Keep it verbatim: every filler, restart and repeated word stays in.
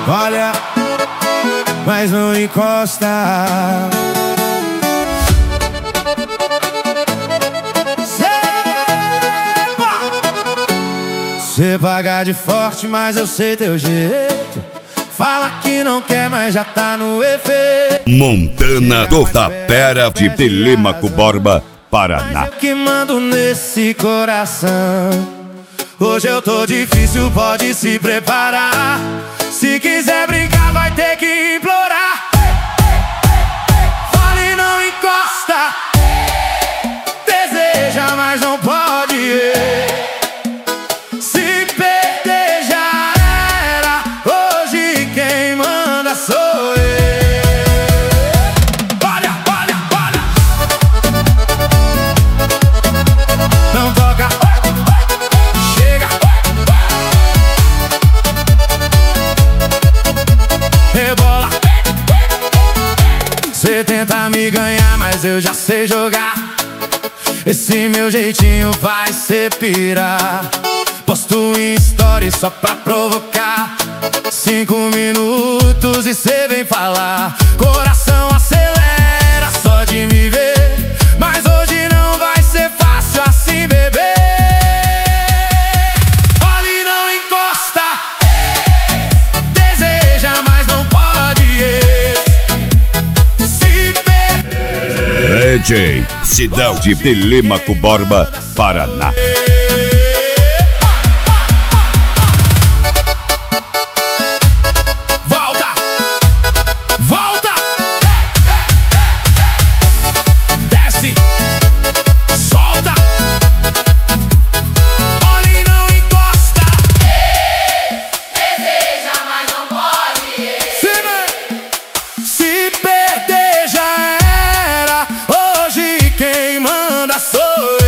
Olha, mas não encosta. Cê paga de forte, mas eu sei teu jeito. Fala que não quer, mas já tá no efeito. Montana do Tapera de Telêmaco Borba, Paraná. Eu que mando nesse coração. Hoje eu tô difícil, pode se preparar. Se quiser brincar, vai ter que implorar. Fala e não encosta. Deseja, mas não pode. Se perder já era. Hoje quem manda sou eu. Olha, olha, olha. Não toca. Chega. Rebola. Cê tenta me ganhar, mas eu já sei jogar. Esse meu jeitinho faz cê pirar. Posto em story só pra provocar. Cinco minutos e cê vem falar. Coração acelera só de me ver. Mas hoje não vai ser fácil assim, bebê. Olha e não encosta. Deseja, mas não pode. Se perder. D J Sidão de Telêmaco Borba, Paraná. Se perder já era. Hoje quem manda sou eu.